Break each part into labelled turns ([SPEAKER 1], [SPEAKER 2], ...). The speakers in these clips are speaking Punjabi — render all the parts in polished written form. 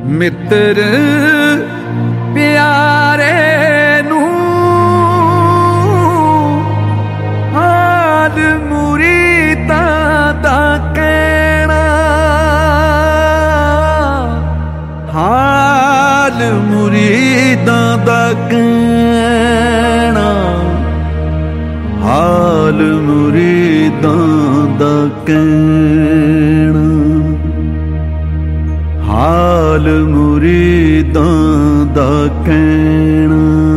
[SPEAKER 1] ਮਿੱਤਰ ਪਿਆਰੇ ਨੂੰ ਹਾਲ ਮੁਰੀਦਾਂ ਦਾ ਕਹਿਣਾ, ਹਾਲ ਮੁਰੀਦਾਂ ਦਾ ਕਹਿਣਾ, ਹਾਲ ਮੁਰੀਦਾਂ ਦਾ ਕਹਿਣਾ, ਹਾਲ ਮੁਰੀਦਾਂ ਦਾ ਕਹਿਣਾ।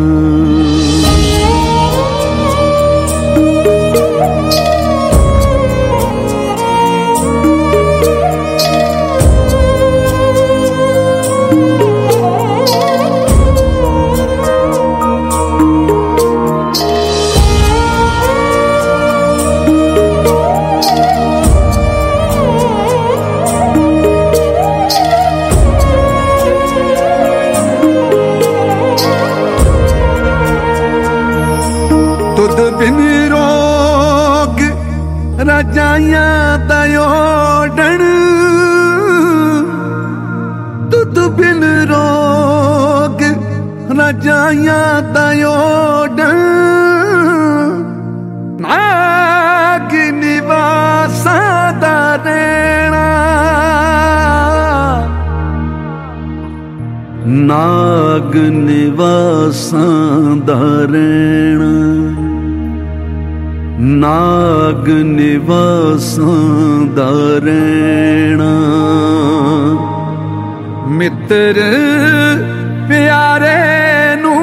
[SPEAKER 1] ਤੁਧ ਬਿਨ ਰੋਗ ਰਜਾਈਆਂ ਦਾ ਓਡਣ, ਤੁਧ ਬਿਨ ਰੋਗ ਰਜਾਈਆਂ ਦਾ ਓਡਣ, ਨਾਗ ਨਿਵਾਸਾਂ ਦਾ ਰਹਿਣਾ, ਨਾਗ ਨਿਵਾਸਾਂ ਦਾ ਰਹਿਣਾ, ਨਾਗ ਨਿਵਾਸਾਂ ਦਾ ਰਹਿਣਾ। ਮਿੱਤਰ ਪਿਆਰੇ ਨੂੰ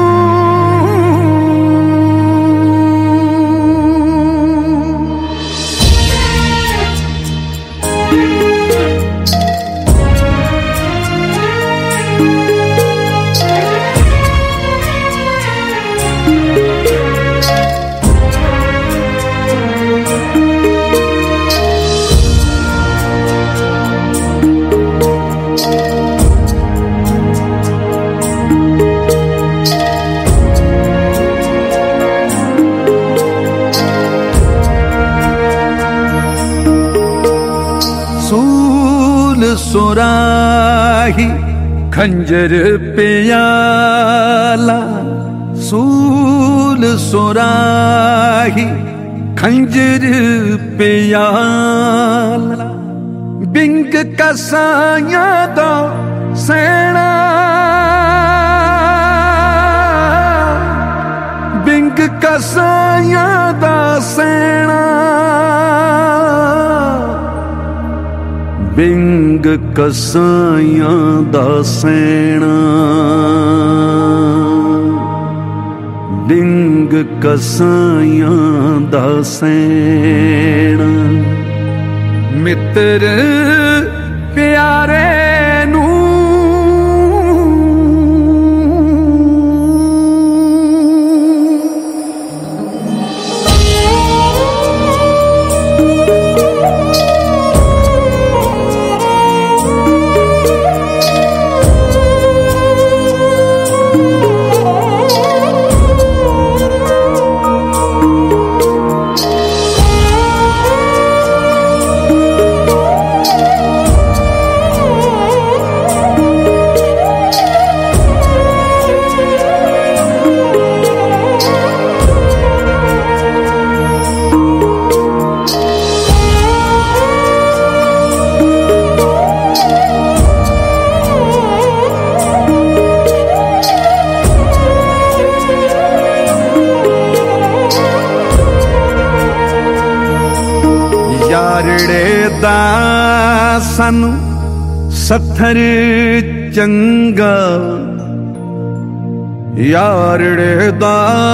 [SPEAKER 1] ਸੁਰਾਹੀ ਖੰਜਰ ਪਿਆਲਾ, ਸੂਲ ਸੁਰਾਹੀ ਖੰਜਰ ਪਿਆਲਾ, ਬਿੰਗ ਕਸਾਈਆਂ ਦਾ ਸੈਣਾ, ਬਿੰਗ ਕਸਾਈਆਂ ਦਾ ਸੈਣਾ, ਬਿੰਗ ਕਸਾਈਆਂ ਦਾ ਸੈਣਾ, ਬਿੰਗ ਕਸਾਈਆਂ ਦਾ ਸੈਣਾ। ਮਿੱਤਰ ਪਿਆਰੇ ਨੂੰ ਯਾਰੜੇ ਦਾ ਸਾਨੂੰ ਸੱਥਰ ਚੰਗਾ, ਯਾਰੜੇ ਦਾ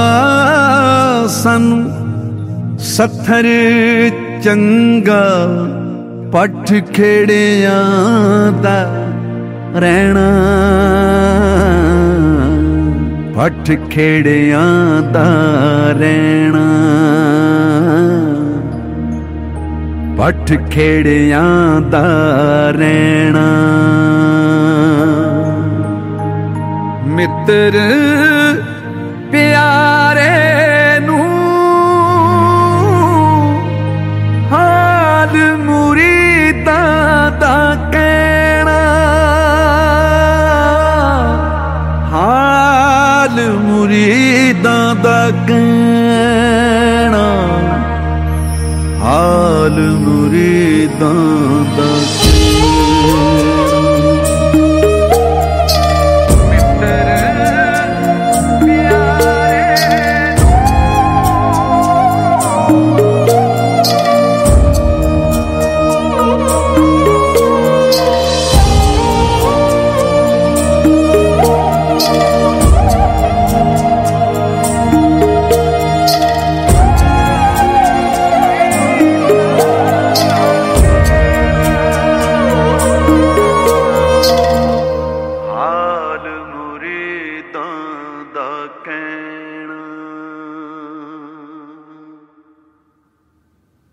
[SPEAKER 1] ਸਾਨੂੰ ਸੱਥਰ ਚੰਗਾ, ਪੱਠ ਖੇੜਿਆਂ ਦਾ ਰਹਿਣਾ, ਪੱਠ ਖੇੜਿਆਂ ਦਾ ਰਹਿਣਾ, ਪੱਠ ਖੇੜਿਆਂ ਦਾ ਰਹਿਣਾ। ਮਿੱਤਰ ਪਿਆਰੇ ਨੂੰ ਹਾਲ ਮੁਰੀਦਾਂ ਦਾ ਕਹਿਣਾ, ਕਹਿਣਾ ਹਾਲ ਮੁਰੀਦਾਂ ਦਾ